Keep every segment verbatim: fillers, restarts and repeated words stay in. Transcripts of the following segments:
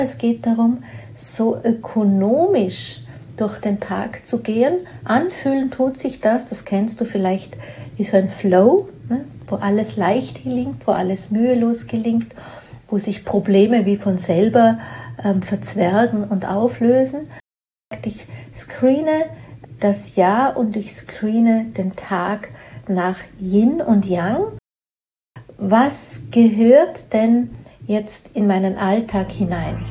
Es geht darum, so ökonomisch durch den Tag zu gehen. Anfühlen tut sich das, das kennst du vielleicht wie so ein Flow, ne? Wo alles leicht gelingt, wo alles mühelos gelingt, wo sich Probleme wie von selber ähm, verzwergen und auflösen. Ich screene das Jahr und ich screene den Tag nach Yin und Yang. Was gehört denn jetzt in meinen Alltag hinein?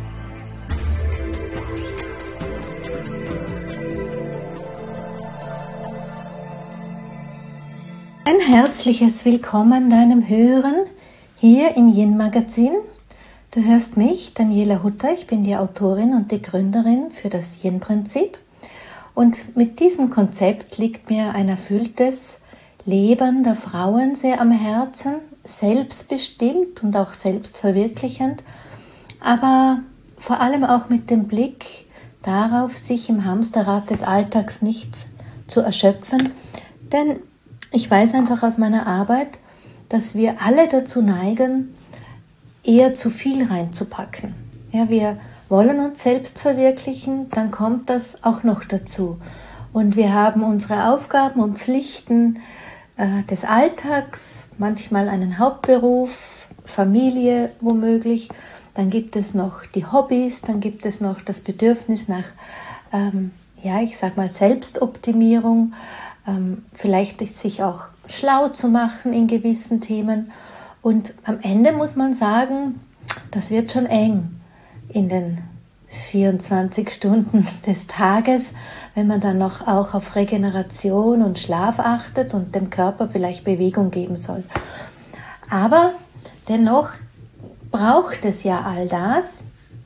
Ein herzliches Willkommen deinem Hören hier im Yin-Magazin. Du hörst mich, Daniela Hutter, ich bin die Autorin und die Gründerin für das Yin-Prinzip. Und mit diesem Konzept liegt mir ein erfülltes Leben der Frauen sehr am Herzen, selbstbestimmt und auch selbstverwirklichend, aber vor allem auch mit dem Blick darauf, sich im Hamsterrad des Alltags nicht zu erschöpfen, denn ich weiß einfach aus meiner Arbeit, dass wir alle dazu neigen, eher zu viel reinzupacken. Ja, wir wollen uns selbst verwirklichen, dann kommt das auch noch dazu. Und wir haben unsere Aufgaben und Pflichten äh, des Alltags, manchmal einen Hauptberuf, Familie womöglich. Dann gibt es noch die Hobbys, dann gibt es noch das Bedürfnis nach, ähm, ja, ich sag mal Selbstoptimierung, ähm, vielleicht sich auch schlau zu machen in gewissen Themen. Und am Ende muss man sagen, das wird schon eng in den vierundzwanzig Stunden des Tages, wenn man dann noch auch auf Regeneration und Schlaf achtet und dem Körper vielleicht Bewegung geben soll. Aber dennoch braucht es ja all das.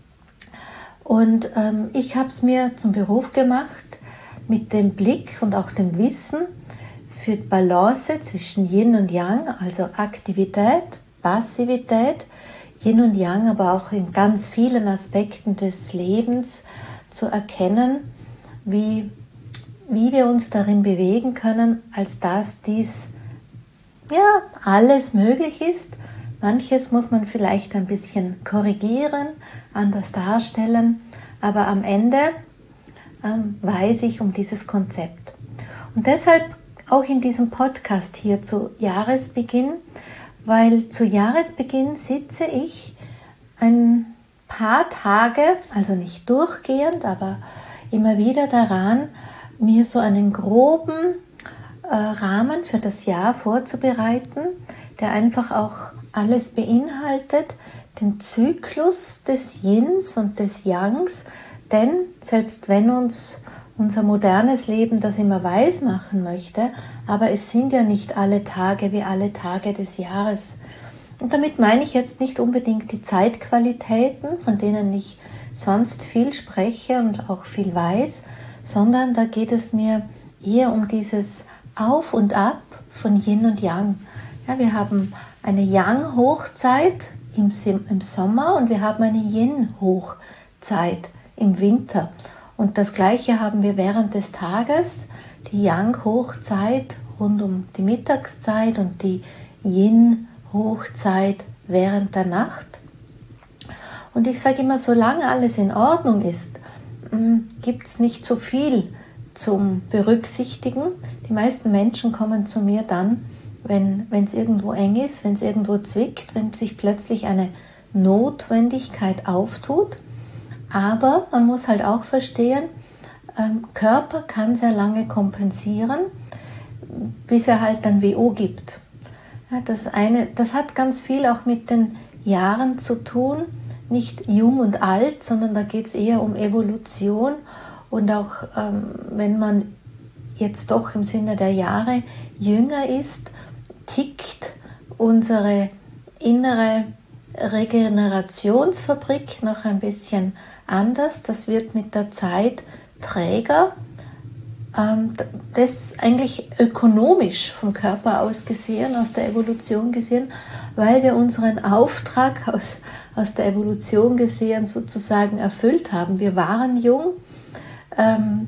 Und ähm, ich habe es mir zum Beruf gemacht, mit dem Blick und auch dem Wissen für Balance zwischen Yin und Yang, also Aktivität, Passivität, Yin und Yang, aber auch in ganz vielen Aspekten des Lebens zu erkennen, wie, wie wir uns darin bewegen können, als dass dies ja alles möglich ist. Manches muss man vielleicht ein bisschen korrigieren, anders darstellen, aber am Ende ähm, weiß ich um dieses Konzept. Und deshalb auch in diesem Podcast hier zu Jahresbeginn, weil zu Jahresbeginn sitze ich ein paar Tage, also nicht durchgehend, aber immer wieder daran, mir so einen groben äh, Rahmen für das Jahr vorzubereiten, der einfach auch alles beinhaltet, den Zyklus des Yins und des Yangs, denn selbst wenn uns unser modernes Leben das immer weiß machen möchte, aber es sind ja nicht alle Tage wie alle Tage des Jahres. Und damit meine ich jetzt nicht unbedingt die Zeitqualitäten, von denen ich sonst viel spreche und auch viel weiß, sondern da geht es mir eher um dieses Auf und Ab von Yin und Yang. Ja, wir haben eine Yang-Hochzeit im, im Sommer und wir haben eine Yin-Hochzeit im Winter. Und das Gleiche haben wir während des Tages, die Yang-Hochzeit rund um die Mittagszeit und die Yin-Hochzeit während der Nacht. Und ich sage immer, solange alles in Ordnung ist, gibt es nicht so viel zum Berücksichtigen. Die meisten Menschen kommen zu mir dann, wenn es irgendwo eng ist, wenn es irgendwo zwickt, wenn sich plötzlich eine Notwendigkeit auftut. Aber man muss halt auch verstehen, ähm, Körper kann sehr lange kompensieren, bis er halt dann W O gibt. Ja, das, eine, das hat ganz viel auch mit den Jahren zu tun, nicht jung und alt, sondern da geht es eher um Evolution. Und auch ähm, wenn man jetzt doch im Sinne der Jahre jünger ist, tickt unsere innere Regenerationsfabrik noch ein bisschen anders. Das wird mit der Zeit träger. Ähm, das ist eigentlich ökonomisch vom Körper aus gesehen, aus der Evolution gesehen, weil wir unseren Auftrag aus, aus der Evolution gesehen sozusagen erfüllt haben. Wir waren jung. Ähm,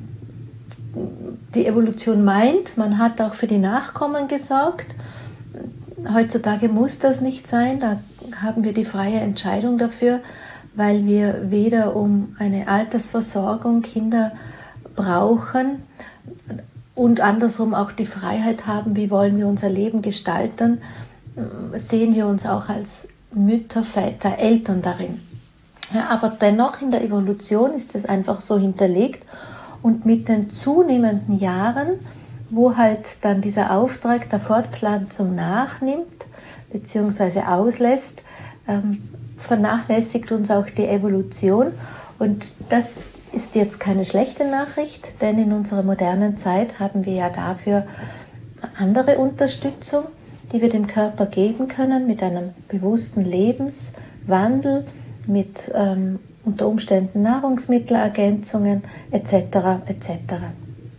die Evolution meint, man hat auch für die Nachkommen gesorgt. Heutzutage muss das nicht sein, da haben wir die freie Entscheidung dafür, weil wir weder um eine Altersversorgung Kinder brauchen und andersrum auch die Freiheit haben, wie wollen wir unser Leben gestalten, sehen wir uns auch als Mütter, Väter, Eltern darin. Ja, aber dennoch in der Evolution ist es einfach so hinterlegt und mit den zunehmenden Jahren, wo halt dann dieser Auftrag der Fortpflanzung nachnimmt bzw. auslässt, ähm, vernachlässigt uns auch die Evolution und das ist jetzt keine schlechte Nachricht, denn in unserer modernen Zeit haben wir ja dafür andere Unterstützung, die wir dem Körper geben können mit einem bewussten Lebenswandel, mit ähm, unter Umständen Nahrungsmittelergänzungen et cetera et cetera.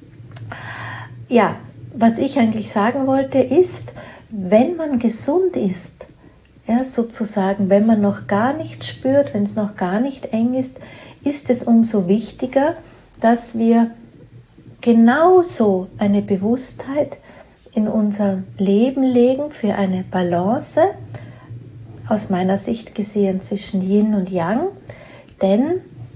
Ja, was ich eigentlich sagen wollte ist, wenn man gesund ist, ja, sozusagen, wenn man noch gar nicht spürt, wenn es noch gar nicht eng ist, ist es umso wichtiger, dass wir genauso eine Bewusstheit in unser Leben legen für eine Balance, aus meiner Sicht gesehen zwischen Yin und Yang, denn,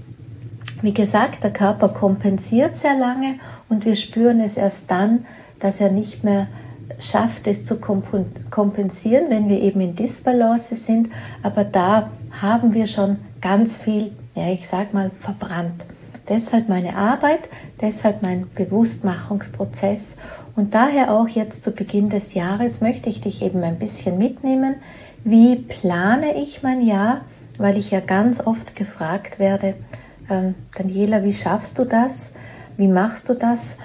wie gesagt, der Körper kompensiert sehr lange und wir spüren es erst dann, dass er nicht mehr schafft, es zu kompensieren, wenn wir eben in Disbalance sind, aber da haben wir schon ganz viel, ja, ich sag mal, verbrannt. Deshalb meine Arbeit, deshalb mein Bewusstmachungsprozess und daher auch jetzt zu Beginn des Jahres möchte ich dich eben ein bisschen mitnehmen. Wie plane ich mein Jahr? Weil ich ja ganz oft gefragt werde, ähm, Daniela, wie schaffst du das? Wie machst du das?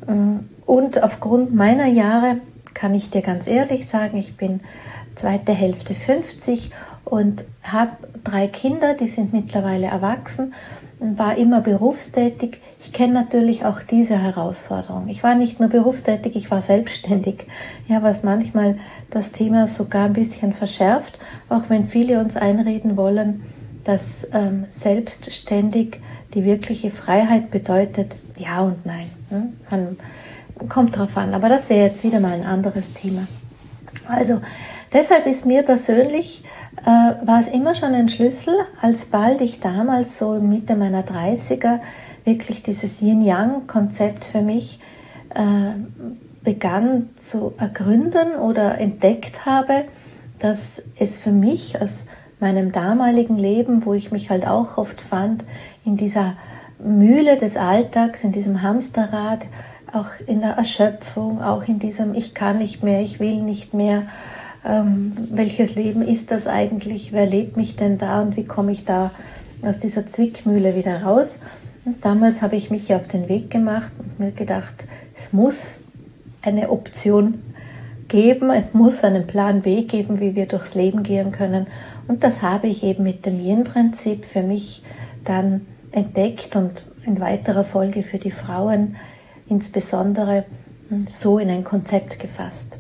Und aufgrund meiner Jahre kann ich dir ganz ehrlich sagen, ich bin zweite Hälfte fünfzig und habe drei Kinder, die sind mittlerweile erwachsen und war immer berufstätig. Ich kenne natürlich auch diese Herausforderung. Ich war nicht nur berufstätig, ich war selbstständig. Ja, was manchmal das Thema sogar ein bisschen verschärft, auch wenn viele uns einreden wollen, dass ähm, selbstständig die wirkliche Freiheit bedeutet, ja und nein. Hm? Man kommt drauf an, aber das wäre jetzt wieder mal ein anderes Thema. Also deshalb ist mir persönlich, äh, war es immer schon ein Schlüssel, als bald ich damals so Mitte meiner dreißiger wirklich dieses Yin-Yang-Konzept für mich äh, begann zu ergründen oder entdeckt habe, dass es für mich aus meinem damaligen Leben, wo ich mich halt auch oft fand, in dieser Mühle des Alltags, in diesem Hamsterrad, auch in der Erschöpfung, auch in diesem ich kann nicht mehr, ich will nicht mehr, ähm, welches Leben ist das eigentlich, wer lebt mich denn da und wie komme ich da aus dieser Zwickmühle wieder raus? Und damals habe ich mich auf den Weg gemacht und mir gedacht, es muss eine Option geben, es muss einen Plan B geben, wie wir durchs Leben gehen können. Und das habe ich eben mit dem Yin-Prinzip für mich dann entdeckt und in weiterer Folge für die Frauen insbesondere so in ein Konzept gefasst.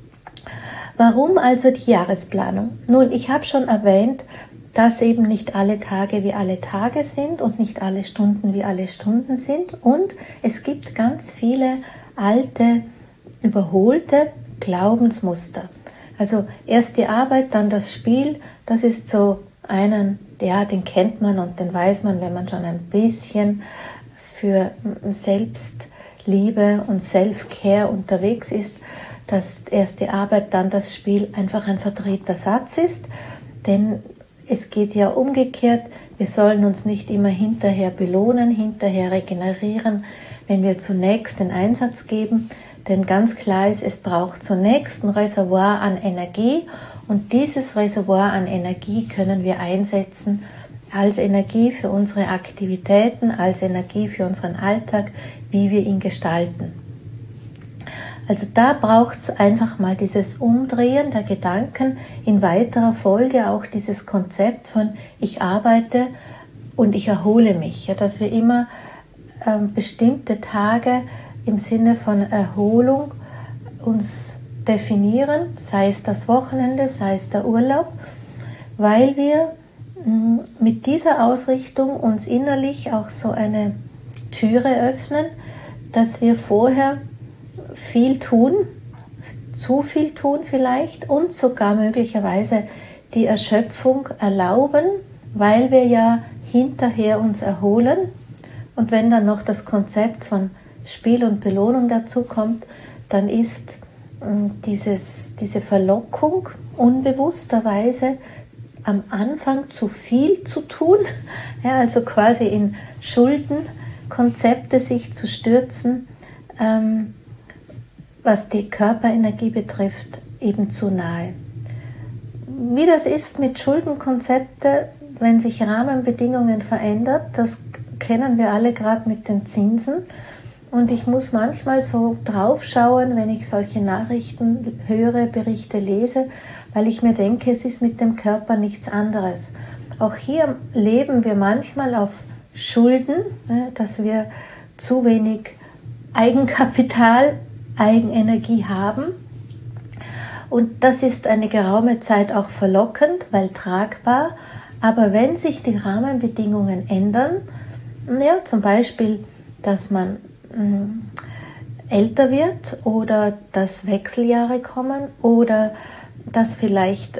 Warum also die Jahresplanung? Nun, ich habe schon erwähnt, dass eben nicht alle Tage wie alle Tage sind und nicht alle Stunden wie alle Stunden sind. Und es gibt ganz viele alte, überholte Glaubensmuster. Also erst die Arbeit, dann das Spiel, das ist so einen, ja, den kennt man und den weiß man, wenn man schon ein bisschen für Selbstliebe und Self-Care unterwegs ist, dass erst die Arbeit, dann das Spiel einfach ein verdrehter Satz ist, denn es geht ja umgekehrt, wir sollen uns nicht immer hinterher belohnen, hinterher regenerieren, wenn wir zunächst den Einsatz geben, denn ganz klar ist, es braucht zunächst ein Reservoir an Energie und dieses Reservoir an Energie können wir einsetzen als Energie für unsere Aktivitäten, als Energie für unseren Alltag, wie wir ihn gestalten. Also da braucht es einfach mal dieses Umdrehen der Gedanken, in weiterer Folge auch dieses Konzept von ich arbeite und ich erhole mich, ja, dass wir immer ähm, bestimmte Tage im Sinne von Erholung uns definieren, sei es das Wochenende, sei es der Urlaub, weil wir mh, mit dieser Ausrichtung uns innerlich auch so eine Türe öffnen, dass wir vorher viel tun, zu viel tun vielleicht und sogar möglicherweise die Erschöpfung erlauben, weil wir ja hinterher uns erholen. Und wenn dann noch das Konzept von Spiel und Belohnung dazu kommt, dann ist dieses, diese Verlockung unbewussterweise am Anfang zu viel zu tun, ja, also quasi in Schuldenkonzepte sich zu stürzen, ähm, was die Körperenergie betrifft, eben zu nahe. Wie das ist mit Schuldenkonzepten, wenn sich Rahmenbedingungen verändern, das kennen wir alle gerade mit den Zinsen. Und ich muss manchmal so drauf schauen, wenn ich solche Nachrichten höre, Berichte lese, weil ich mir denke, es ist mit dem Körper nichts anderes. Auch hier leben wir manchmal auf Schulden, dass wir zu wenig Eigenkapital, Eigenenergie haben. Und das ist eine geraume Zeit auch verlockend, weil tragbar. Aber wenn sich die Rahmenbedingungen ändern, ja, zum Beispiel, dass man älter wird oder dass Wechseljahre kommen oder dass vielleicht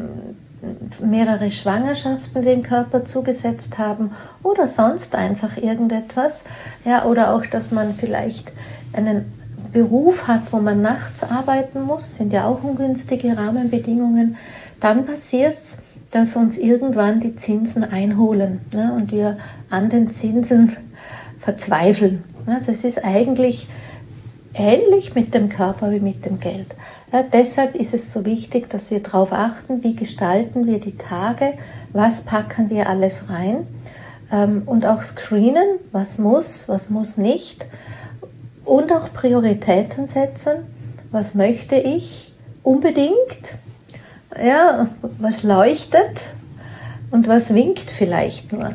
mehrere Schwangerschaften dem Körper zugesetzt haben oder sonst einfach irgendetwas, ja, oder auch, dass man vielleicht einen Beruf hat, wo man nachts arbeiten muss, sind ja auch ungünstige Rahmenbedingungen, dann passiert es, dass uns irgendwann die Zinsen einholen, ne, und wir an den Zinsen verzweifeln. Also es ist eigentlich ähnlich mit dem Körper wie mit dem Geld. Ja, deshalb ist es so wichtig, dass wir darauf achten, wie gestalten wir die Tage, was packen wir alles rein, ähm, und auch screenen, was muss, was muss nicht, und auch Prioritäten setzen, was möchte ich unbedingt, ja, was leuchtet und was winkt vielleicht nur.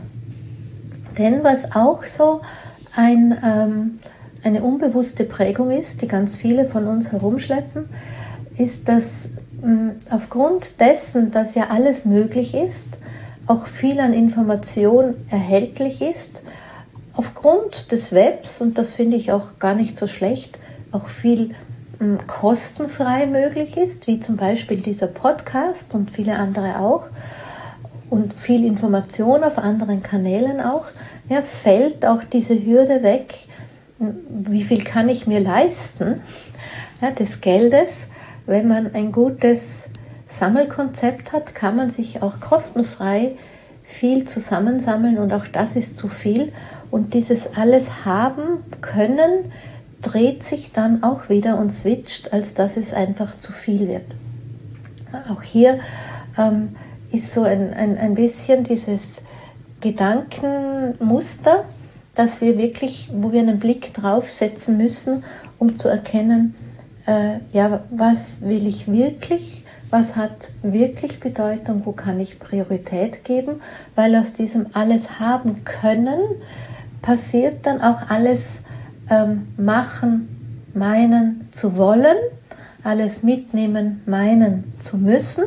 Denn was auch so ein, ähm, eine unbewusste Prägung ist, die ganz viele von uns herumschleppen, ist, dass mh, aufgrund dessen, dass ja alles möglich ist, auch viel an Information erhältlich ist, aufgrund des Webs, und das finde ich auch gar nicht so schlecht, auch viel mh, kostenfrei möglich ist, wie zum Beispiel dieser Podcast und viele andere auch, und viel Information auf anderen Kanälen auch, ja, fällt auch diese Hürde weg, wie viel kann ich mir leisten, ja, des Geldes. Wenn man ein gutes Sammelkonzept hat, kann man sich auch kostenfrei viel zusammensammeln, und auch das ist zu viel. Und dieses alles haben können dreht sich dann auch wieder und switcht, als dass es einfach zu viel wird. Auch hier ähm, ist so ein, ein, ein bisschen dieses Gedankenmuster, dass wir wirklich, wo wir einen Blick drauf setzen müssen, um zu erkennen, äh, ja, was will ich wirklich, was hat wirklich Bedeutung, wo kann ich Priorität geben, weil aus diesem alles haben können passiert dann auch alles ähm, machen, meinen zu wollen, alles mitnehmen, meinen zu müssen.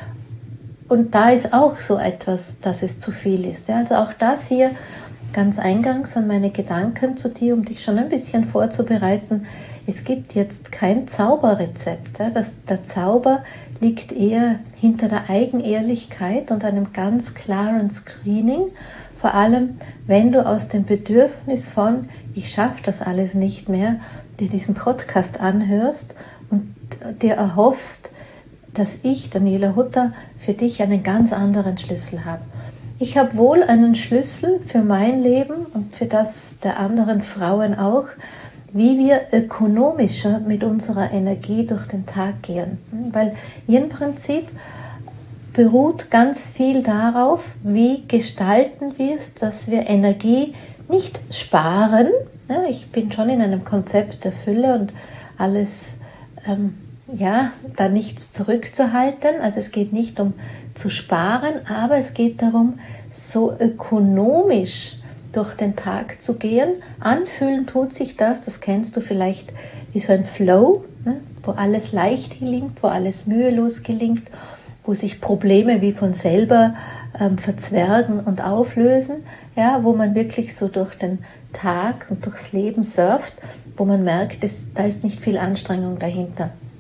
Und da ist auch so etwas, dass es zu viel ist. Ja, also auch das hier ganz eingangs an meine Gedanken zu dir, um dich schon ein bisschen vorzubereiten. Es gibt jetzt kein Zauberrezept. Ja, das, der Zauber liegt eher hinter der Eigenehrlichkeit und einem ganz klaren Screening. Vor allem, wenn du aus dem Bedürfnis von, ich schaffe das alles nicht mehr, dir diesen Podcast anhörst und dir erhoffst, dass ich, Daniela Hutter, für dich einen ganz anderen Schlüssel habe. Ich habe wohl einen Schlüssel für mein Leben und für das der anderen Frauen auch, wie wir ökonomischer mit unserer Energie durch den Tag gehen. Weil im Prinzip beruht ganz viel darauf, wie gestalten wir es, dass wir Energie nicht sparen. Ja, ich bin schon in einem Konzept der Fülle und alles, ähm, ja, da nichts zurückzuhalten. Also es geht nicht um zu sparen, aber es geht darum, so ökonomisch durch den Tag zu gehen. Anfühlen tut sich das, das kennst du vielleicht wie so ein Flow, ne, wo alles leicht gelingt, wo alles mühelos gelingt, wo sich Probleme wie von selber ähm, verzwergen und auflösen, ja, wo man wirklich so durch den Tag und durchs Leben surft, wo man merkt, es, da ist nicht viel Anstrengung dahinter.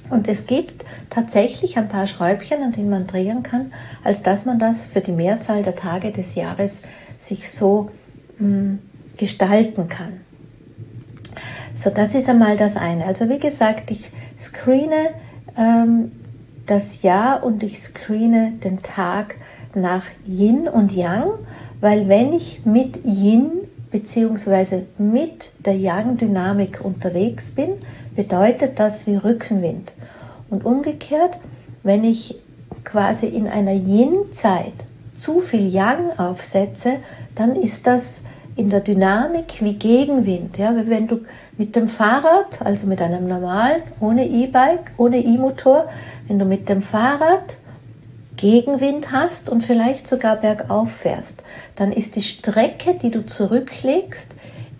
Und es gibt tatsächlich ein paar Schräubchen, an denen man drehen kann, als dass man das für die Mehrzahl der Tage des Jahres sich so mh, gestalten kann. So, das ist einmal das eine. Also wie gesagt, ich screene ähm, das Jahr und ich screene den Tag nach Yin und Yang, weil wenn ich mit Yin bzw. mit der Yang-Dynamik unterwegs bin, bedeutet das wie Rückenwind. Und umgekehrt, wenn ich quasi in einer Yin-Zeit zu viel Yang aufsetze, dann ist das in der Dynamik wie Gegenwind. Ja? Wenn du mit dem Fahrrad, also mit einem normalen, ohne E-Bike, ohne E-Motor, wenn du mit dem Fahrrad Gegenwind hast und vielleicht sogar bergauf fährst, dann ist die Strecke, die du zurücklegst,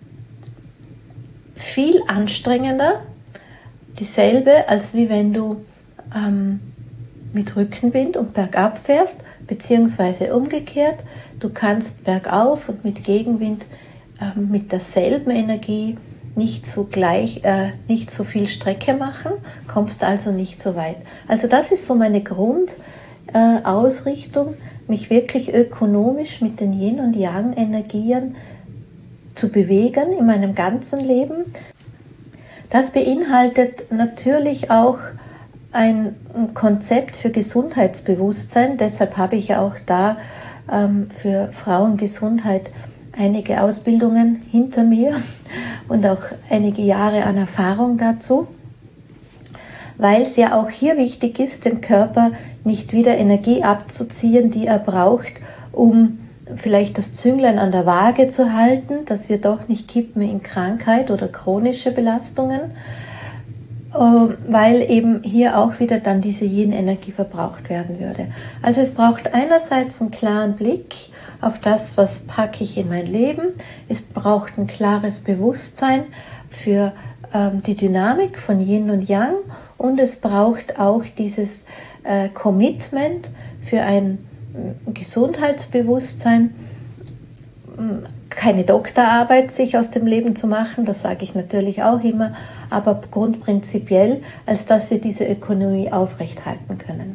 viel anstrengender, dieselbe, als wie wenn du ähm, mit Rückenwind und bergab fährst, beziehungsweise umgekehrt. Du kannst bergauf und mit Gegenwind äh, mit derselben Energie nicht so gleich, äh, nicht so viel Strecke machen, kommst also nicht so weit. Also das ist so meine Grundausrichtung, äh, mich wirklich ökonomisch mit den Yin- und Yang-Energien zu bewegen in meinem ganzen Leben. Das beinhaltet natürlich auch ein Konzept für Gesundheitsbewusstsein. Deshalb habe ich ja auch da ähm, für Frauengesundheit einige Ausbildungen hinter mir und auch einige Jahre an Erfahrung dazu, weil es ja auch hier wichtig ist, dem Körper nicht wieder Energie abzuziehen, die er braucht, um vielleicht das Zünglein an der Waage zu halten, dass wir doch nicht kippen in Krankheit oder chronische Belastungen, weil eben hier auch wieder dann diese Yin-Energie verbraucht werden würde. Also es braucht einerseits einen klaren Blick auf das, was packe ich in mein Leben. Es braucht ein klares Bewusstsein für ähm, die Dynamik von Yin und Yang und es braucht auch dieses äh, Commitment für ein Gesundheitsbewusstsein, keine Doktorarbeit sich aus dem Leben zu machen, das sage ich natürlich auch immer, aber grundprinzipiell, als dass wir diese Ökonomie aufrechthalten können.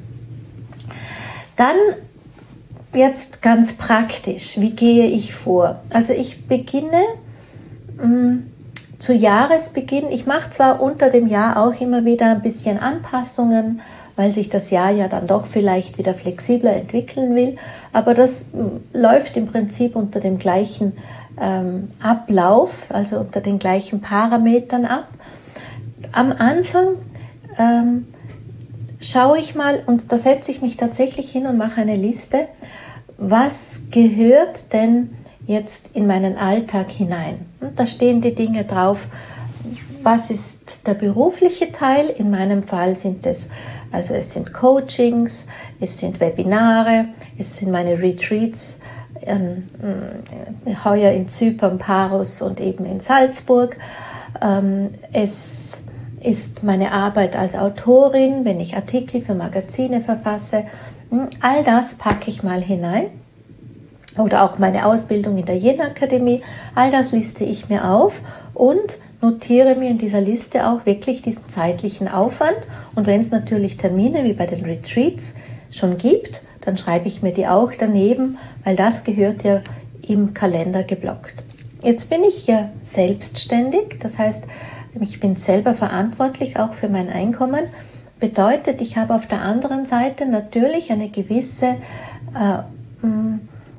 Dann jetzt ganz praktisch, wie gehe ich vor? Also ich beginne mh, zu Jahresbeginn, ich mache zwar unter dem Jahr auch immer wieder ein bisschen Anpassungen, weil sich das Jahr ja dann doch vielleicht wieder flexibler entwickeln will. Aber das läuft im Prinzip unter dem gleichen ähm, Ablauf, also unter den gleichen Parametern ab. Am Anfang ähm, schaue ich mal, und da setze ich mich tatsächlich hin und mache eine Liste, was gehört denn jetzt in meinen Alltag hinein? Und da stehen die Dinge drauf, was ist der berufliche Teil? In meinem Fall sind es Also es sind Coachings, es sind Webinare, es sind meine Retreats, ähm, heuer in Zypern, Paros und eben in Salzburg. Ähm, es ist meine Arbeit als Autorin, wenn ich Artikel für Magazine verfasse. All das packe ich mal hinein. Oder auch meine Ausbildung in der Yin-Akademie. All das liste ich mir auf und notiere mir in dieser Liste auch wirklich diesen zeitlichen Aufwand. Und wenn es natürlich Termine wie bei den Retreats schon gibt, dann schreibe ich mir die auch daneben, weil das gehört ja im Kalender geblockt. Jetzt bin ich ja selbstständig, das heißt, ich bin selber verantwortlich auch für mein Einkommen. Bedeutet, ich habe auf der anderen Seite natürlich eine gewisse äh, mh,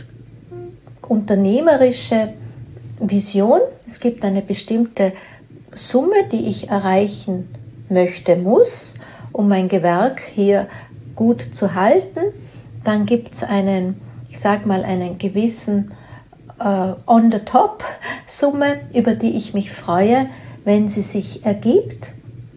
unternehmerische Vision. Es gibt eine bestimmte Summe, die ich erreichen möchte, muss, um mein Gewerk hier gut zu halten. Dann gibt es einen, ich sage mal, einen gewissen äh, On-the-Top-Summe, über die ich mich freue, wenn sie sich ergibt.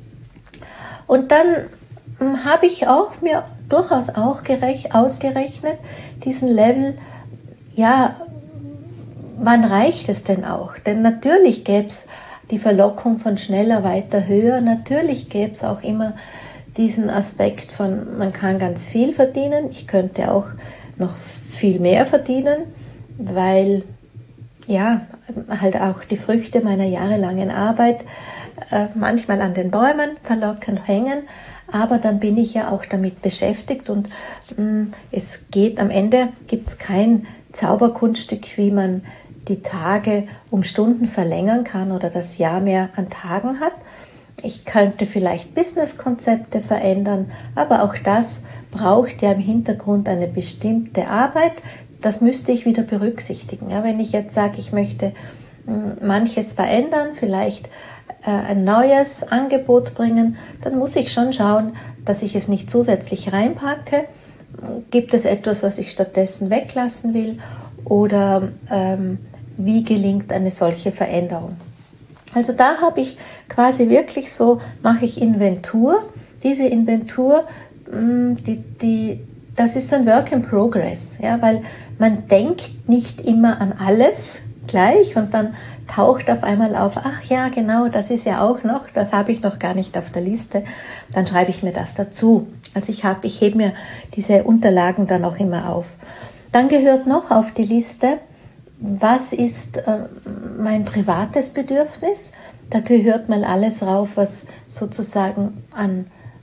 Und dann äh, habe ich auch mir durchaus auch gerech- ausgerechnet, diesen Level, ja, wann reicht es denn auch? Denn natürlich gäbe es die Verlockung von schneller, weiter, höher. Natürlich gäbe es auch immer diesen Aspekt von, man kann ganz viel verdienen. Ich könnte auch noch viel mehr verdienen, weil ja halt auch die Früchte meiner jahrelangen Arbeit äh, manchmal an den Bäumen verlockend hängen. aber dann bin ich ja auch damit beschäftigt und mh, es geht am Ende, gibt es kein Zauberkunststück, wie man die Tage um Stunden verlängern kann oder das Jahr mehr an Tagen hat. Ich könnte vielleicht Businesskonzepte verändern, aber auch das braucht ja im Hintergrund eine bestimmte Arbeit. Das müsste ich wieder berücksichtigen. Ja, wenn ich jetzt sage, ich möchte mh, manches verändern, vielleicht äh, ein neues Angebot bringen, dann muss ich schon schauen, dass ich es nicht zusätzlich reinpacke. Gibt es etwas, was ich stattdessen weglassen will? Oder ähm, wie gelingt eine solche Veränderung? Also da habe ich quasi wirklich so, mache ich Inventur. Diese Inventur, die, die, das ist so ein Work in Progress, ja, weil man denkt nicht immer an alles gleich und dann taucht auf einmal auf, ach ja, genau, das ist ja auch noch, das habe ich noch gar nicht auf der Liste, dann schreibe ich mir das dazu. Also ich habe, ich hebe mir diese Unterlagen dann auch immer auf. Dann gehört noch auf die Liste, was ist äh, mein privates Bedürfnis? Da gehört mal alles rauf, was sozusagen an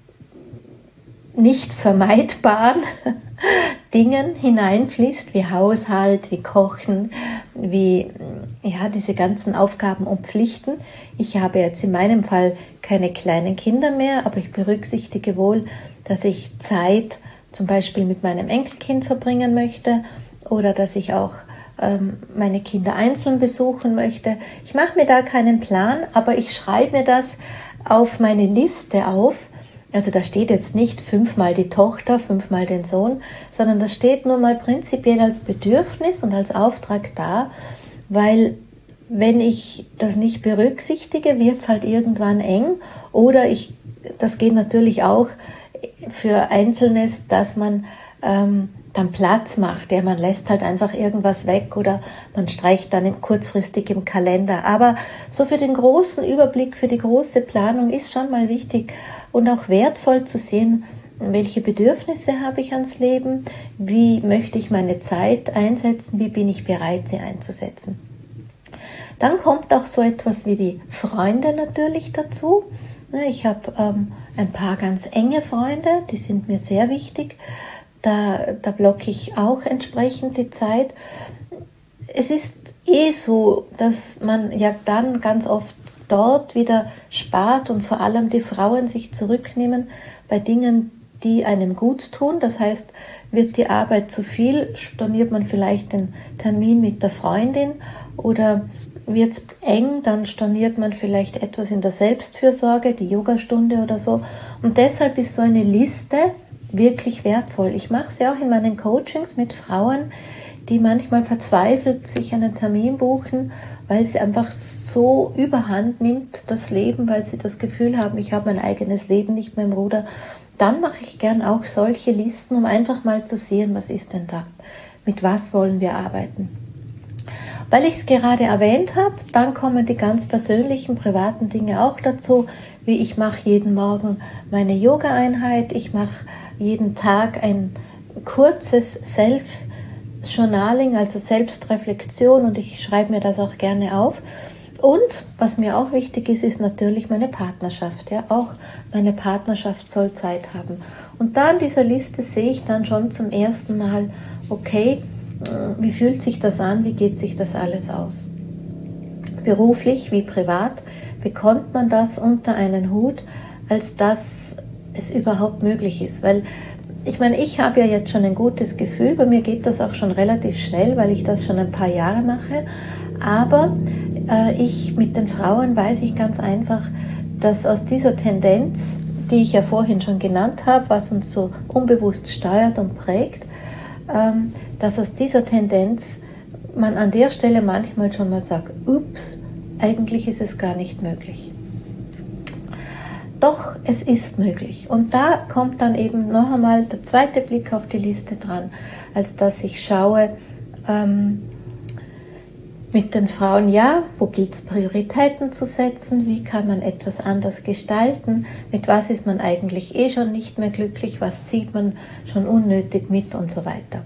nicht vermeidbaren Dingen hineinfließt, wie Haushalt, wie Kochen, wie ja, diese ganzen Aufgaben und Pflichten. Ich habe jetzt in meinem Fall keine kleinen Kinder mehr, aber ich berücksichtige wohl, dass ich Zeit zum Beispiel mit meinem Enkelkind verbringen möchte oder dass ich auch ähm, meine Kinder einzeln besuchen möchte. Ich mache mir da keinen Plan, aber ich schreibe mir das auf meine Liste auf. Also da steht jetzt nicht fünfmal die Tochter, fünfmal den Sohn, sondern da steht nur mal prinzipiell als Bedürfnis und als Auftrag da, weil wenn ich das nicht berücksichtige, wird es halt irgendwann eng oder ich, das geht natürlich auch für Einzelnes, dass man ähm, dann Platz macht, ja, man lässt halt einfach irgendwas weg oder man streicht dann im, kurzfristig im Kalender. Aber so für den großen Überblick, für die große Planung ist schon mal wichtig und auch wertvoll zu sehen, welche Bedürfnisse habe ich ans Leben, wie möchte ich meine Zeit einsetzen, wie bin ich bereit, sie einzusetzen. Dann kommt auch so etwas wie die Freunde natürlich dazu. Ich habe ähm, ein paar ganz enge Freunde, die sind mir sehr wichtig. Da, da blocke ich auch entsprechend die Zeit. Es ist eh so, dass man ja dann ganz oft dort wieder spart und vor allem die Frauen sich zurücknehmen bei Dingen, die einem gut tun. Das heißt, wird die Arbeit zu viel, storniert man vielleicht den Termin mit der Freundin oder wird es eng, dann storniert man vielleicht etwas in der Selbstfürsorge, die Yogastunde oder so. Und deshalb ist so eine Liste wirklich wertvoll. Ich mache sie auch in meinen Coachings mit Frauen, die manchmal verzweifelt sich einen Termin buchen, weil sie einfach so überhand nimmt, das Leben, weil sie das Gefühl haben, ich habe mein eigenes Leben nicht mehr im Ruder. Dann mache ich gern auch solche Listen, um einfach mal zu sehen, was ist denn da? Mit was wollen wir arbeiten? Weil ich es gerade erwähnt habe, dann kommen die ganz persönlichen, privaten Dinge auch dazu, wie ich mache jeden Morgen meine Yoga-Einheit, ich mache jeden Tag ein kurzes Self-Journaling, also Selbstreflexion und ich schreibe mir das auch gerne auf. Und was mir auch wichtig ist, ist natürlich meine Partnerschaft. Ja, auch meine Partnerschaft soll Zeit haben. Und da in dieser Liste sehe ich dann schon zum ersten Mal, okay, wie fühlt sich das an, wie geht sich das alles aus? Beruflich wie privat bekommt man das unter einen Hut, als dass es überhaupt möglich ist. Weil ich meine, ich habe ja jetzt schon ein gutes Gefühl, bei mir geht das auch schon relativ schnell, weil ich das schon ein paar Jahre mache. Aber äh, ich mit den Frauen weiß ich ganz einfach, dass aus dieser Tendenz, die ich ja vorhin schon genannt habe, was uns so unbewusst steuert und prägt, ähm, dass aus dieser Tendenz man an der Stelle manchmal schon mal sagt, ups, eigentlich ist es gar nicht möglich. Doch, es ist möglich. Und da kommt dann eben noch einmal der zweite Blick auf die Liste dran, als dass ich schaue, ähm, mit den Frauen, ja, wo gilt es Prioritäten zu setzen, wie kann man etwas anders gestalten, mit was ist man eigentlich eh schon nicht mehr glücklich, was zieht man schon unnötig mit und so weiter.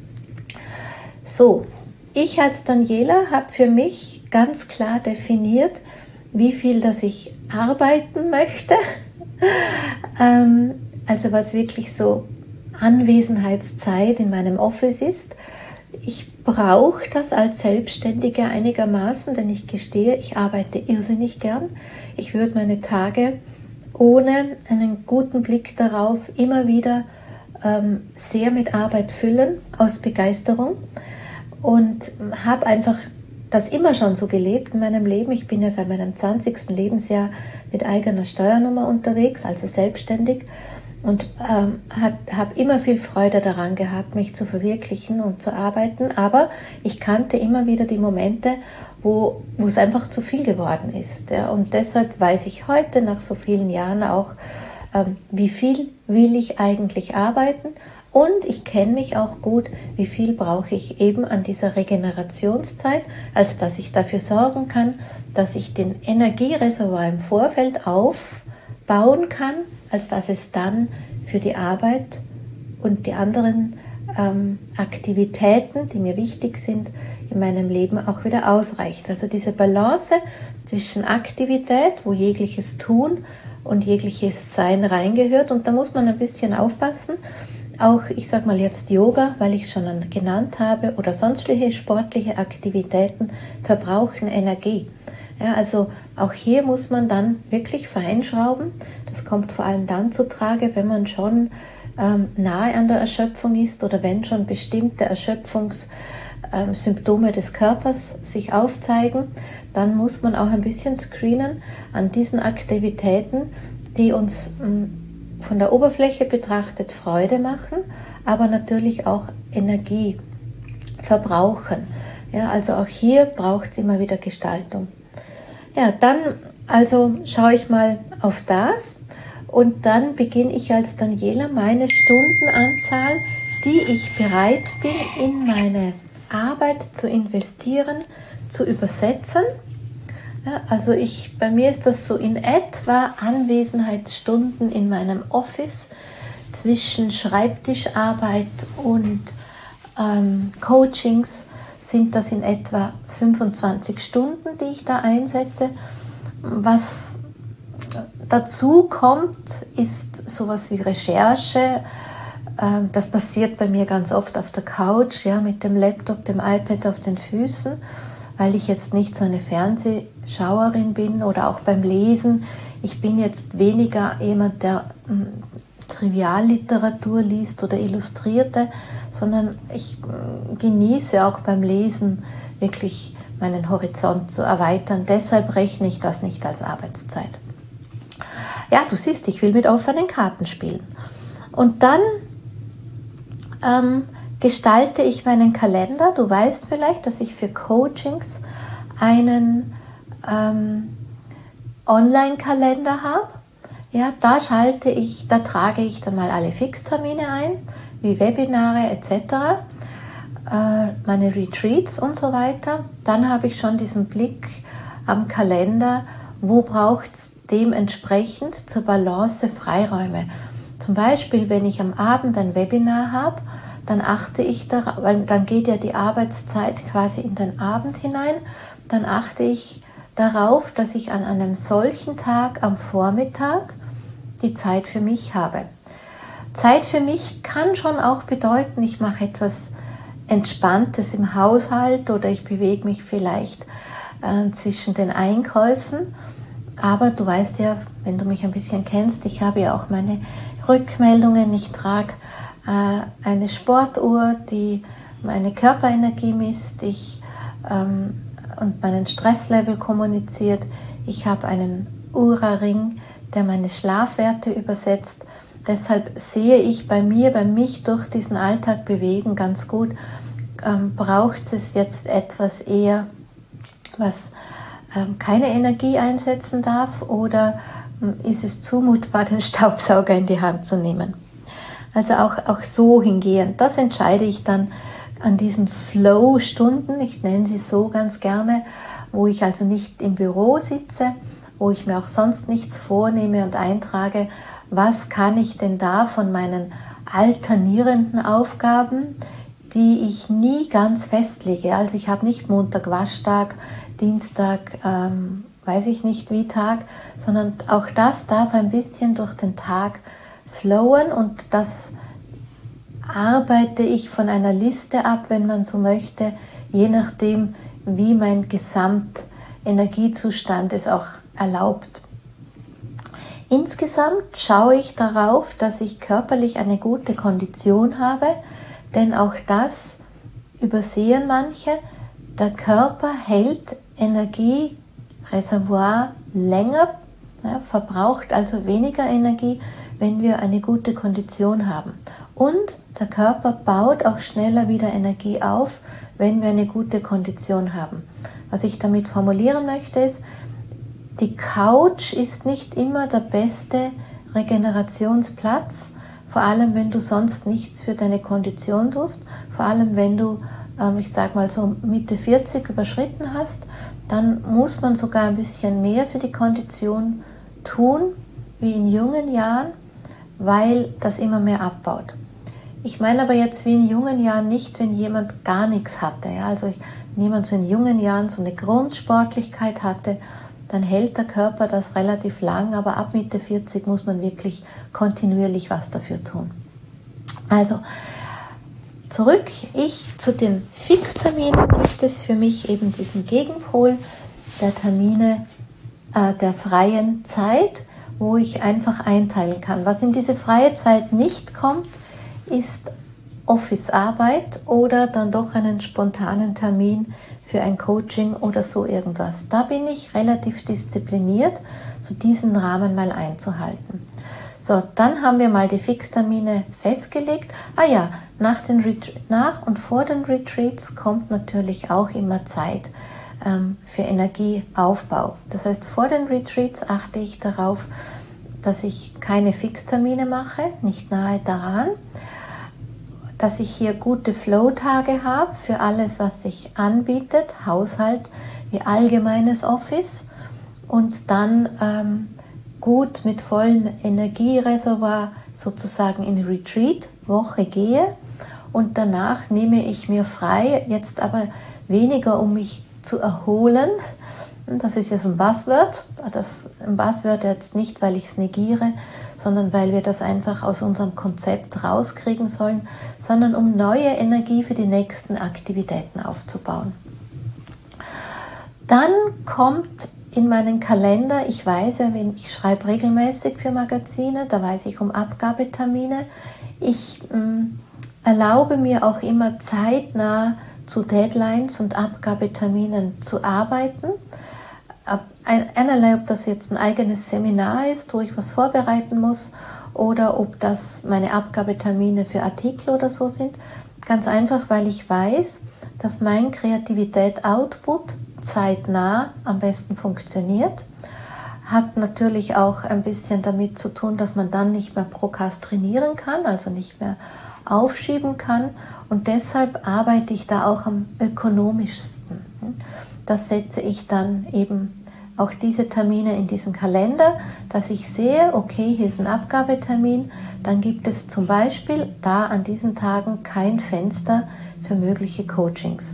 So, ich als Daniela habe für mich ganz klar definiert, wie viel das ich arbeiten möchte ähm, also was wirklich so Anwesenheitszeit in meinem Office ist. Ich brauche das als Selbstständige einigermaßen, denn ich gestehe, ich arbeite irrsinnig gern. Ich würde meine Tage ohne einen guten Blick darauf immer wieder ähm, sehr mit Arbeit füllen, aus Begeisterung, und habe einfach das immer schon so gelebt in meinem Leben. Ich bin ja seit meinem zwanzigsten Lebensjahr mit eigener Steuernummer unterwegs, also selbstständig, und ähm, habe immer viel Freude daran gehabt, mich zu verwirklichen und zu arbeiten. Aber ich kannte immer wieder die Momente, wo, wo es einfach zu viel geworden ist. Ja. Und deshalb weiß ich heute, nach so vielen Jahren auch, ähm, wie viel will ich eigentlich arbeiten. Und ich kenne mich auch gut, wie viel brauche ich eben an dieser Regenerationszeit, als dass ich dafür sorgen kann, dass ich den Energiereservoir im Vorfeld aufbauen kann, als dass es dann für die Arbeit und die anderen ähm, Aktivitäten, die mir wichtig sind, in meinem Leben auch wieder ausreicht. Also diese Balance zwischen Aktivität, wo jegliches Tun und jegliches Sein reingehört, und da muss man ein bisschen aufpassen. Auch, ich sage mal jetzt Yoga, weil ich schon genannt habe, oder sonstige sportliche Aktivitäten verbrauchen Energie. Ja, also auch hier muss man dann wirklich feinschrauben. Das kommt vor allem dann zu Trage, wenn man schon ähm, nahe an der Erschöpfung ist oder wenn schon bestimmte Erschöpfungssymptome ähm, des Körpers sich aufzeigen. Dann muss man auch ein bisschen screenen an diesen Aktivitäten, die uns ähm, von der Oberfläche betrachtet Freude machen, aber natürlich auch Energie verbrauchen. Ja, also auch hier braucht es immer wieder Gestaltung. Ja, dann also schaue ich mal auf das, und dann beginne ich als Daniela meine Stundenanzahl, die ich bereit bin, in meine Arbeit zu investieren, zu übersetzen. Ja, also ich, bei mir ist das so in etwa Anwesenheitsstunden in meinem Office zwischen Schreibtischarbeit und ähm, Coachings, sind das in etwa fünfundzwanzig Stunden, die ich da einsetze. Was dazu kommt, ist sowas wie Recherche. Das passiert bei mir ganz oft auf der Couch, ja, mit dem Laptop, dem iPad auf den Füßen, weil ich jetzt nicht so eine Fernsehschauerin bin, oder auch beim Lesen. Ich bin jetzt weniger jemand, der m, Trivialliteratur liest oder Illustrierte, sondern ich m, genieße auch beim Lesen wirklich meinen Horizont zu erweitern. Deshalb rechne ich das nicht als Arbeitszeit. Ja, du siehst, ich will mit offenen Karten spielen. Und dann ähm, gestalte ich meinen Kalender. Du weißt vielleicht, dass ich für Coachings einen ähm, Online-Kalender habe. Ja, da schalte ich, da trage ich dann mal alle Fixtermine ein, wie Webinare et cetera, äh, meine Retreats und so weiter. Dann habe ich schon diesen Blick am Kalender, wo braucht es dementsprechend zur Balance Freiräume. Zum Beispiel, wenn ich am Abend ein Webinar habe, dann achte ich darauf, weil dann geht ja die Arbeitszeit quasi in den Abend hinein, dann achte ich darauf, dass ich an einem solchen Tag am Vormittag die Zeit für mich habe. Zeit für mich kann schon auch bedeuten, ich mache etwas Entspanntes im Haushalt oder ich bewege mich vielleicht äh, zwischen den Einkäufen. Aber du weißt ja, wenn du mich ein bisschen kennst, ich habe ja auch meine Rückmeldungen. Ich trage äh, eine Sportuhr, die meine Körperenergie misst, ich, ähm, und meinen Stresslevel kommuniziert. Ich habe einen Oura-Ring, der meine Schlafwerte übersetzt. Deshalb sehe ich bei mir, bei mich durch diesen Alltag bewegen ganz gut, ähm, braucht es jetzt etwas eher, was ähm, keine Energie einsetzen darf, oder ähm, ist es zumutbar, den Staubsauger in die Hand zu nehmen. Also auch, auch so hingehend. Das entscheide ich dann an diesen Flow-Stunden, ich nenne sie so ganz gerne, wo ich also nicht im Büro sitze, wo ich mir auch sonst nichts vornehme und eintrage, was kann ich denn da von meinen alternierenden Aufgaben, die ich nie ganz festlege. Also ich habe nicht Montag Waschtag, Dienstag ähm, weiß ich nicht wie Tag, sondern auch das darf ein bisschen durch den Tag flowen und das arbeite ich von einer Liste ab, wenn man so möchte, je nachdem, wie mein Gesamtenergiezustand es auch erlaubt. Insgesamt schaue ich darauf, dass ich körperlich eine gute Kondition habe, denn auch das übersehen manche. Der Körper hält Energiereservoir länger, ja, verbraucht also weniger Energie, wenn wir eine gute Kondition haben. Und der Körper baut auch schneller wieder Energie auf, wenn wir eine gute Kondition haben. Was ich damit formulieren möchte ist, die Couch ist nicht immer der beste Regenerationsplatz, vor allem wenn du sonst nichts für deine Kondition tust, vor allem wenn du, ähm, ich sag mal so Mitte vierzig überschritten hast, dann muss man sogar ein bisschen mehr für die Kondition tun, wie in jungen Jahren, weil das immer mehr abbaut. Ich meine aber jetzt wie in jungen Jahren nicht, wenn jemand gar nichts hatte. Ja? Also wenn jemand so in jungen Jahren so eine Grundsportlichkeit hatte, dann hält der Körper das relativ lang, aber ab Mitte vierzig muss man wirklich kontinuierlich was dafür tun. Also zurück, ich zu den Fixterminen gibt es für mich eben diesen Gegenpol der Termine äh, der freien Zeit, wo ich einfach einteilen kann. Was in diese freie Zeit nicht kommt, ist Office-Arbeit oder dann doch einen spontanen Termin für ein Coaching oder so irgendwas. Da bin ich relativ diszipliniert, so diesen Rahmen mal einzuhalten. So, dann haben wir mal die Fixtermine festgelegt. Ah ja, nach, den Ret- nach und vor den Retreats kommt natürlich auch immer Zeit ähm, für Energieaufbau. Das heißt, vor den Retreats achte ich darauf, dass ich keine Fixtermine mache, nicht nahe daran, dass ich hier gute Flow-Tage habe für alles, was sich anbietet, Haushalt wie allgemeines Office und dann ähm, gut mit vollem Energiereservoir sozusagen in Retreat-Woche gehe und danach nehme ich mir frei, jetzt aber weniger um mich zu erholen. Das ist jetzt ein Buzzword, das ein Buzzword jetzt nicht, weil ich es negiere, sondern weil wir das einfach aus unserem Konzept rauskriegen sollen, sondern um neue Energie für die nächsten Aktivitäten aufzubauen. Dann kommt in meinen Kalender, ich weiß ja, ich schreibe regelmäßig für Magazine, da weiß ich um Abgabetermine. Ich mh, erlaube mir auch immer zeitnah zu Deadlines und Abgabeterminen zu arbeiten. Einerlei, ob das jetzt ein eigenes Seminar ist, wo ich was vorbereiten muss, oder ob das meine Abgabetermine für Artikel oder so sind. Ganz einfach, weil ich weiß, dass mein Kreativität-Output zeitnah am besten funktioniert. Hat natürlich auch ein bisschen damit zu tun, dass man dann nicht mehr prokrastinieren kann, also nicht mehr aufschieben kann. Und deshalb arbeite ich da auch am ökonomischsten. Das setze ich dann eben auch diese Termine in diesen Kalender, dass ich sehe, okay, hier ist ein Abgabetermin, dann gibt es zum Beispiel da an diesen Tagen kein Fenster für mögliche Coachings.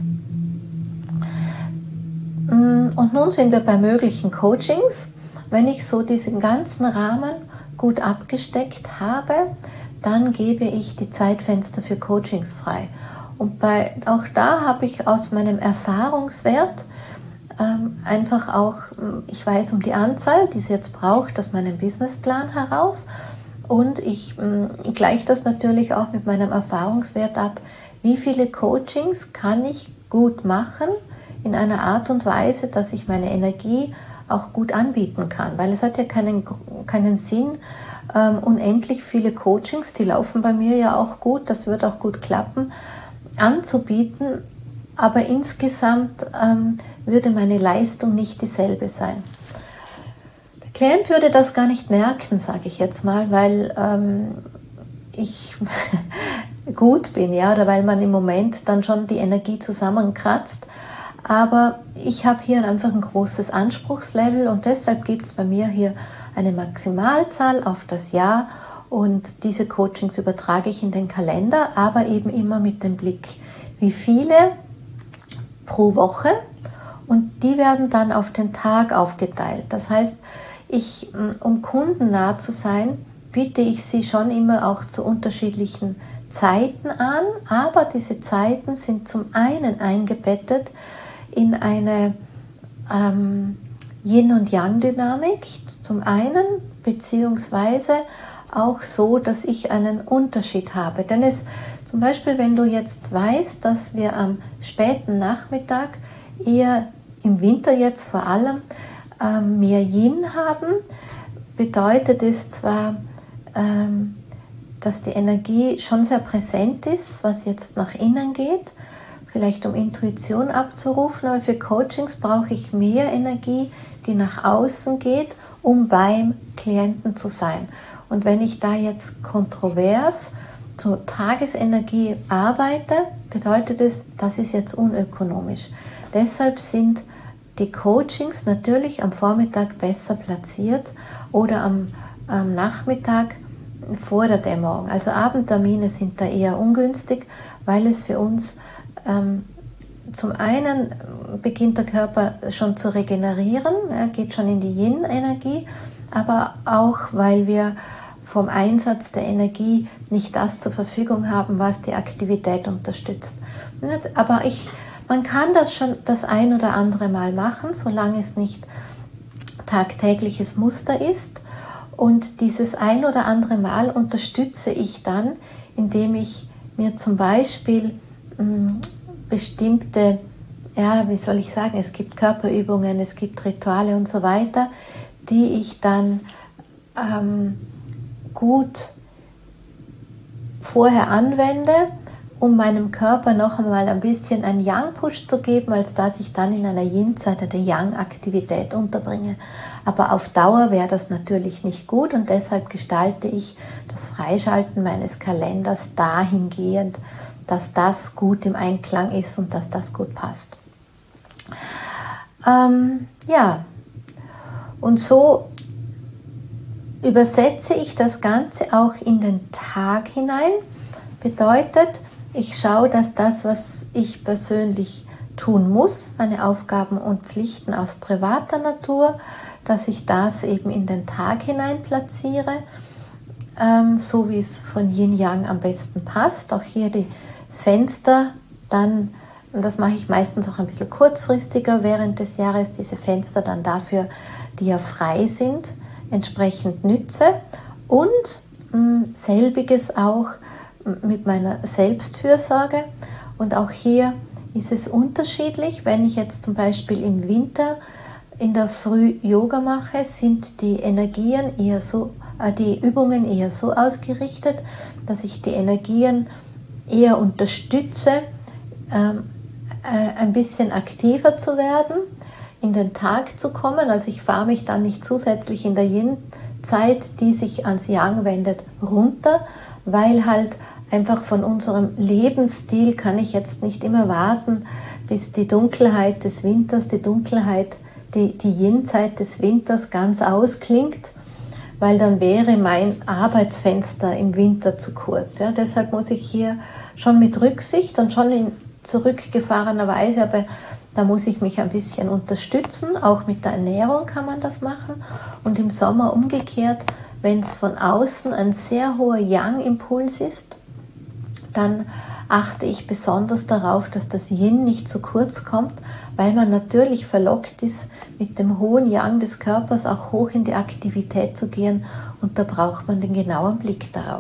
Und nun sind wir bei möglichen Coachings. Wenn ich so diesen ganzen Rahmen gut abgesteckt habe, dann gebe ich die Zeitfenster für Coachings frei. Und bei, auch da habe ich aus meinem Erfahrungswert ähm, einfach auch, ich weiß um die Anzahl, die es jetzt braucht, aus meinem Businessplan heraus. Und ich ähm, gleiche das natürlich auch mit meinem Erfahrungswert ab. Wie viele Coachings kann ich gut machen in einer Art und Weise, dass ich meine Energie auch gut anbieten kann? Weil es hat ja keinen, keinen Sinn, ähm, unendlich viele Coachings, die laufen bei mir ja auch gut, das wird auch gut klappen, anzubieten, aber insgesamt ähm, würde meine Leistung nicht dieselbe sein. Der Klient würde das gar nicht merken, sage ich jetzt mal, weil ähm, ich gut bin, ja, oder weil man im Moment dann schon die Energie zusammenkratzt. Aber ich habe hier einfach ein großes Anspruchslevel und deshalb gibt es bei mir hier eine Maximalzahl auf das Jahr und diese Coachings übertrage ich in den Kalender, aber eben immer mit dem Blick, wie viele pro Woche, und die werden dann auf den Tag aufgeteilt. Das heißt, ich, um kundennah zu sein, biete ich sie schon immer auch zu unterschiedlichen Zeiten an, aber diese Zeiten sind zum einen eingebettet in eine ähm, Yin- und Yang-Dynamik, zum einen, beziehungsweise auch so, dass ich einen Unterschied habe. Denn es zum Beispiel, wenn du jetzt weißt, dass wir am späten Nachmittag eher im Winter jetzt vor allem ähm, mehr Yin haben, bedeutet es zwar, ähm, dass die Energie schon sehr präsent ist, was jetzt nach innen geht, vielleicht um Intuition abzurufen, aber für Coachings brauche ich mehr Energie, die nach außen geht, um beim Klienten zu sein. Und wenn ich da jetzt kontrovers zur Tagesenergie arbeite, bedeutet es, das ist jetzt unökonomisch. Deshalb sind die Coachings natürlich am Vormittag besser platziert oder am, am Nachmittag vor der Dämmerung. Also Abendtermine sind da eher ungünstig, weil es für uns ähm, zum einen beginnt der Körper schon zu regenerieren, er geht schon in die Yin-Energie, aber auch, weil wir vom Einsatz der Energie nicht das zur Verfügung haben, was die Aktivität unterstützt. Aber ich, man kann das schon das ein oder andere Mal machen, solange es nicht tagtägliches Muster ist. Und dieses ein oder andere Mal unterstütze ich dann, indem ich mir zum Beispiel mh, bestimmte, ja, wie soll ich sagen, es gibt Körperübungen, es gibt Rituale und so weiter, die ich dann ähm, gut vorher anwende, um meinem Körper noch einmal ein bisschen einen Yang-Push zu geben, als dass ich dann in einer Yin-Zeit eine Yang-Aktivität unterbringe. Aber auf Dauer wäre das natürlich nicht gut und deshalb gestalte ich das Freischalten meines Kalenders dahingehend, dass das gut im Einklang ist und dass das gut passt. Ähm, ja, und so übersetze ich das Ganze auch in den Tag hinein. Bedeutet, ich schaue, dass das, was ich persönlich tun muss, meine Aufgaben und Pflichten aus privater Natur, dass ich das eben in den Tag hinein platziere, ähm, so wie es von Yin-Yang am besten passt. Auch hier die Fenster dann, und das mache ich meistens auch ein bisschen kurzfristiger während des Jahres, diese Fenster dann dafür, die ja frei sind, entsprechend nütze und mh, selbiges auch mit meiner Selbstfürsorge. Und auch hier ist es unterschiedlich. Wenn ich jetzt zum Beispiel im Winter in der Früh Yoga mache, sind die Energien eher so, äh, die Übungen eher so ausgerichtet, dass ich die Energien eher unterstütze, ähm, äh, ein bisschen aktiver zu werden, in den Tag zu kommen. Also ich fahre mich dann nicht zusätzlich in der Yin-Zeit, die sich ans Yang wendet, runter, weil halt einfach von unserem Lebensstil kann ich jetzt nicht immer warten, bis die Dunkelheit des Winters, die Dunkelheit, die, die Yin-Zeit des Winters ganz ausklingt, weil dann wäre mein Arbeitsfenster im Winter zu kurz. Ja, deshalb muss ich hier schon mit Rücksicht und schon in zurückgefahrener Weise, aber da muss ich mich ein bisschen unterstützen. Auch mit der Ernährung kann man das machen. Und im Sommer umgekehrt, wenn es von außen ein sehr hoher Yang-Impuls ist, dann achte ich besonders darauf, dass das Yin nicht zu kurz kommt, weil man natürlich verlockt ist, mit dem hohen Yang des Körpers auch hoch in die Aktivität zu gehen und da braucht man den genauen Blick darauf.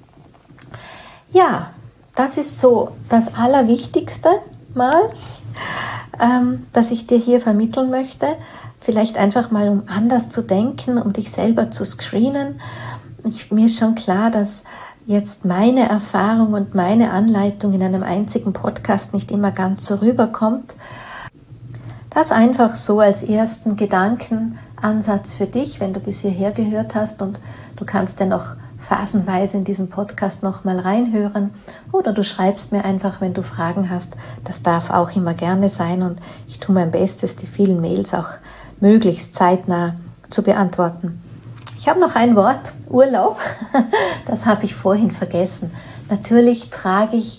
Ja, das ist so das Allerwichtigste mal, ähm, das ich dir hier vermitteln möchte. Vielleicht einfach mal, um anders zu denken, um dich selber zu screenen. Ich, mir ist schon klar, dass jetzt meine Erfahrung und meine Anleitung in einem einzigen Podcast nicht immer ganz so rüberkommt. Das einfach so als ersten Gedankenansatz für dich, wenn du bis hierher gehört hast und du kannst ja noch phasenweise in diesen Podcast nochmal reinhören oder du schreibst mir einfach, wenn du Fragen hast. Das darf auch immer gerne sein und ich tue mein Bestes, die vielen Mails auch möglichst zeitnah zu beantworten. Ich habe noch ein Wort, Urlaub, das habe ich vorhin vergessen. Natürlich trage ich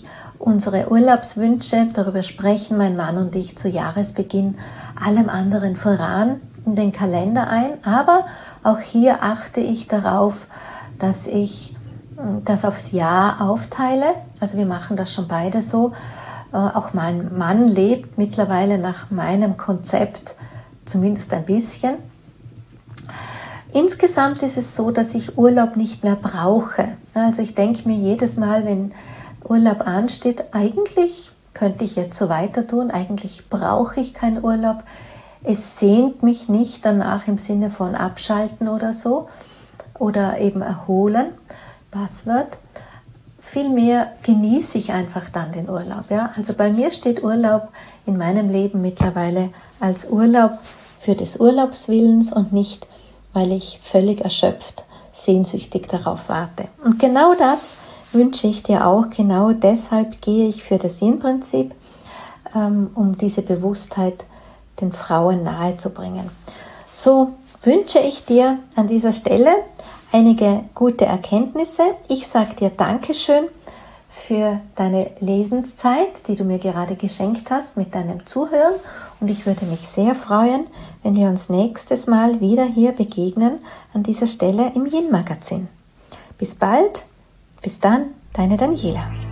unsere Urlaubswünsche, darüber sprechen mein Mann und ich zu Jahresbeginn allem anderen voran in den Kalender ein. Aber auch hier achte ich darauf, dass ich das aufs Jahr aufteile. Also wir machen das schon beide so. Auch mein Mann lebt mittlerweile nach meinem Konzept, zumindest ein bisschen. Insgesamt ist es so, dass ich Urlaub nicht mehr brauche. Also ich denke mir jedes Mal, wenn Urlaub ansteht, eigentlich könnte ich jetzt so weiter tun, eigentlich brauche ich keinen Urlaub. Es sehnt mich nicht danach im Sinne von abschalten oder so oder eben erholen. Was wird? Vielmehr genieße ich einfach dann den Urlaub. Ja? Also bei mir steht Urlaub in meinem Leben mittlerweile als Urlaub für des Urlaubs Willens und nicht, weil ich völlig erschöpft, sehnsüchtig darauf warte. Und genau das wünsche ich dir auch. Genau deshalb gehe ich für das Yin-Prinzip, ähm, um diese Bewusstheit den Frauen nahezubringen. So wünsche ich dir an dieser Stelle einige gute Erkenntnisse. Ich sage dir Dankeschön für deine Lebenszeit, die du mir gerade geschenkt hast mit deinem Zuhören. Und ich würde mich sehr freuen, wenn wir uns nächstes Mal wieder hier begegnen an dieser Stelle im Yin-Magazin. Bis bald, bis dann, deine Daniela.